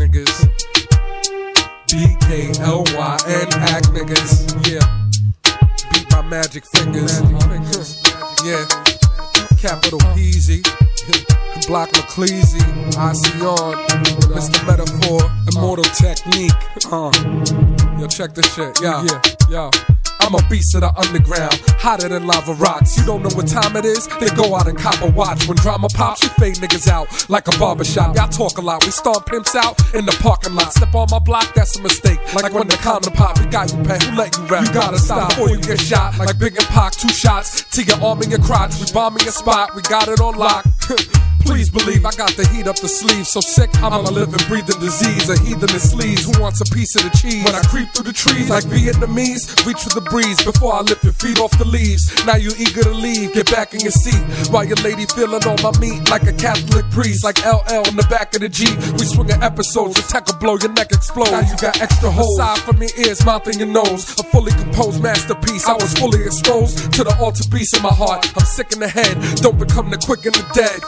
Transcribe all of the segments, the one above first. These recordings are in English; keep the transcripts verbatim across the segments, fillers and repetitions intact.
niggas. B K L Y N act niggas. Yeah. Beat by magic fingers. Yeah. Capital Peasy. Block McCleasy. I see on. Mister Metaphor. Immortal Technique. Uh. Yo, check this shit. Yo. Yeah. Yo. I'm a beast of the underground, hotter than lava rocks. You don't know what time it is? Then go out and cop a watch. When drama pops, we fade niggas out like a barbershop. Y'all talk a lot, we stomp pimps out in the parking lot. Step on my block, that's a mistake. Like, like when the condom pop, we got you pet. Who let you rap? You gotta stop before you get shot. Like Big and Pac, two shots to your arm and your crotch. We bombing your spot, we got it on lock. Please believe I got the heat up the sleeve. So sick, I'm a living, breathing disease. A heathen in sleeves, who wants a piece of the cheese? When I creep through the trees like Vietnamese, reach for the breeze before I lift your feet off the leaves. Now you eager to leave, get back in your seat while your lady feeling on my meat like a Catholic priest. Like L L in the back of the Jeep, we swinging episodes. The tech will blow, your neck explode. Now you got extra holes aside from your ears, mouth and your nose. A fully composed masterpiece, I was fully exposed to the altar beast in my heart. I'm sick in the head, don't become the quick and the dead.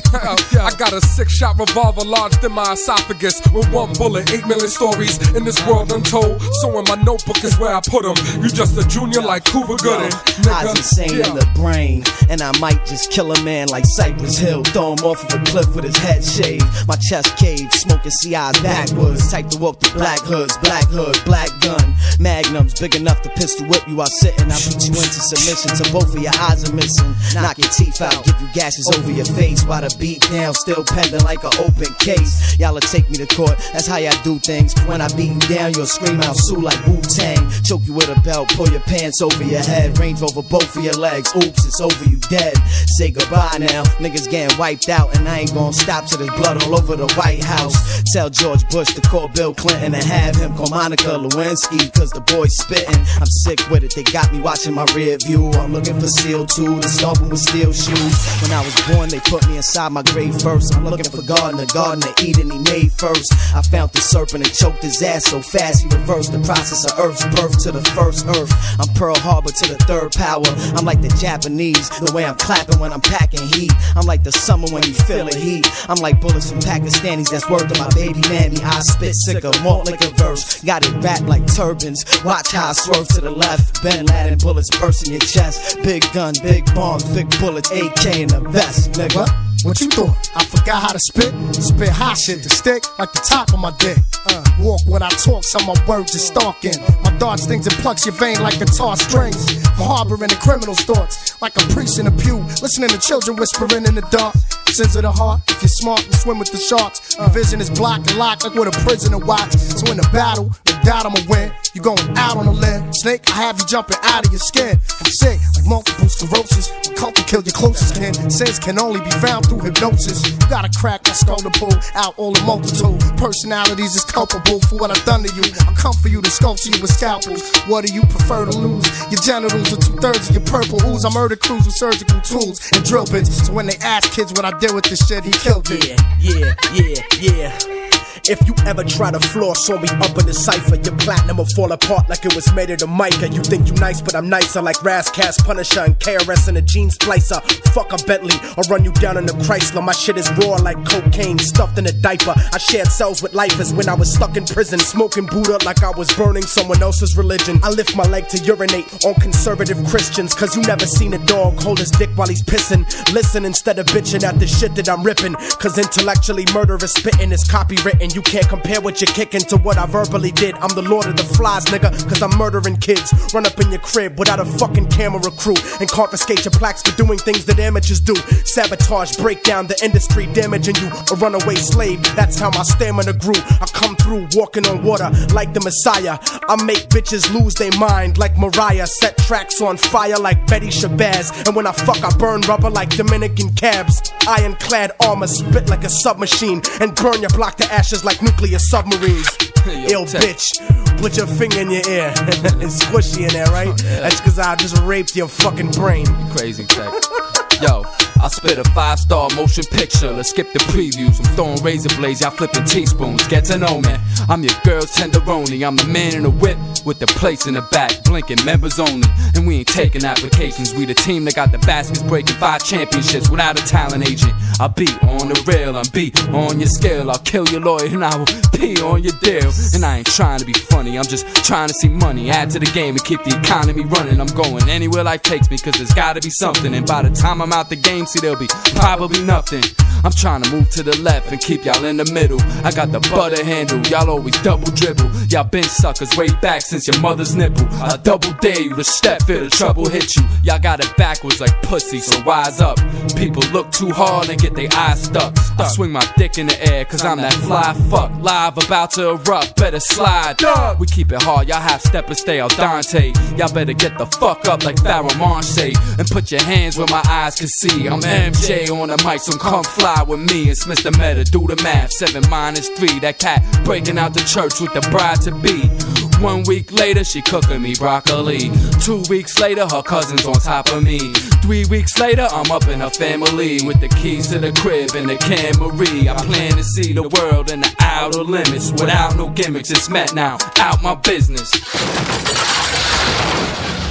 I got a six-shot revolver lodged in my esophagus with one bullet, eight million stories in this world untold. So in my notebook is where I put them. You just a junior like Cuba Gooding. I was insane yeah. in the brain, and I might just kill a man like Cypress Hill. Throw him off of a cliff with his head shaved. My chest caved, smoking C I's backwards. Type to walk through black hoods, black hood, black gun. Magnums big enough to pistol whip you while sitting. I beat you into submission till both of your eyes are missing. Knock your teeth out, give you gashes over your face while the beat down still pending like an open case. Y'all'll take me to court, that's how y'all do things. When I beat you down, you'll scream out Sue like Wu-Tang. Choke you with a belt, pull your pants over your head. Range over both of your legs, oops, it's over, you dead. Say goodbye now, niggas getting wiped out. And I ain't gon' stop till there's blood all over the White House. Tell George Bush to call Bill Clinton and have him call Monica Lewinsky, cause the boy's spittin'. I'm sick with it, they got me watching my rear view. I'm looking for Seal two, to stomp him with steel shoes. When I was born, they put me inside my grave first. I'm looking for God in the garden of Eden he made first. I found the serpent and choked his ass so fast he reversed the process of Earth's birth to the first Earth. I'm Pearl Harbor to the third power. I'm like the Japanese, the way I'm clapping when I'm packing heat. I'm like the summer when you feel the heat. I'm like bullets from Pakistanis that's worth to my baby mammy. I spit sicker, malt like a verse. Got it wrapped like turbans. Watch how I swerve to the left. Ben Laden bullets burst in your chest. Big gun, big bombs, big bullets, A K in the vest, nigga. What? What you thought? I forgot how to spit? Spit hot shit to stick like the top of my dick. Uh, walk when I talk, some of my words is stalking. My dart stings and plucks your vein like guitar strings. I'm harboring the criminal's thoughts like a priest in a pew, listening to children whispering in the dark. Sins of the heart, if you're smart, you swim with the sharks. Your vision is blocked and locked like with a prisoner watch. So in the battle, no doubt I'ma win. You going out on a limb, snake, I have you jumping out of your skin. I'm sick, like multiple sclerosis. My cult can kill your closest kin. Sins can only be found through hypnosis. You gotta crack my skull to pull out all the multitude. Personalities is culpable for what I've done to you. I'll come for you to sculpture you with scalpels. What do you prefer to lose? Your genitals are two thirds of your purple ooze. I murder crews with surgical tools and drill bits. So when they ask kids what I did with this shit, he killed it. Yeah, yeah, yeah, yeah. If you ever try to floss on me up in the cypher, your platinum will fall apart like it was made of the mica. You think you nice, but I'm nicer like Razcast, Punisher, and K R S in a jean splicer. Fuck a Bentley, I'll run you down in a Chrysler. My shit is raw like cocaine, stuffed in a diaper. I shared cells with lifers when I was stuck in prison, smoking Buddha like I was burning someone else's religion. I lift my leg to urinate on conservative Christians, cause you never seen a dog hold his dick while he's pissing. Listen instead of bitching at the shit that I'm ripping, cause intellectually murderous spitting is copywritten. You can't compare what you're kicking to what I verbally did. I'm the lord of the flies, nigga, cause I'm murdering kids. Run up in your crib without a fucking camera crew and confiscate your plaques for doing things that amateurs do. Sabotage, break down the industry, damaging you, a runaway slave. That's how my stamina grew. I come through walking on water like the Messiah. I make bitches lose their mind like Mariah. Set tracks on fire like Betty Shabazz. And when I fuck, I burn rubber like Dominican cabs. Ironclad armor, spit like a submachine, and burn your block to ashes like nuclear submarines. Ill bitch, put your finger in your ear. It's squishy in there, right? That's cause I just raped your fucking brain. Crazy tech. Yo, I spit a five-star motion picture. Let's skip the previews. I'm throwing razor blades, y'all flipping teaspoons. Get to know me. I'm your girl's tenderoni. I'm the man in the whip with the plates in the back. Blinking members only, and we ain't taking applications. We the team that got the baskets breaking five championships without a talent agent. I'll be on the rail, I'm be on your scale. I'll kill your lawyer and I will pee on your deal. And I ain't trying to be funny, I'm just trying to see money add to the game and keep the economy running. I'm going anywhere life takes me, cause there's gotta be something. And by the time I'm out the game, see there'll be probably nothing. I'm trying to move to the left and keep y'all in the middle. I got the butter handle, y'all always double dribble. Y'all been suckers way back since your mother's nipple. I double dare you to step, feel the trouble hit you. Y'all got it backwards like pussy, so wise up. People look too hard and get their eyes stuck. I swing my dick in the air, cause I'm that fly fuck. Live about to erupt, better slide. We keep it hard, y'all half steppers stay al dente. Y'all better get the fuck up like Pharoah Monche and put your hands where my eyes can see. I'm M J on the mic, so come fly with me. It's Mister Meta, do the math, seven minus three. That cat breaking out the church with the bride to be. One week later, she cooking me broccoli. Two weeks later, her cousin's on top of me. Three weeks later, I'm up in her family with the keys to the crib and the Camry. I plan to see the world in the outer limits without no gimmicks. It's met now, out my business.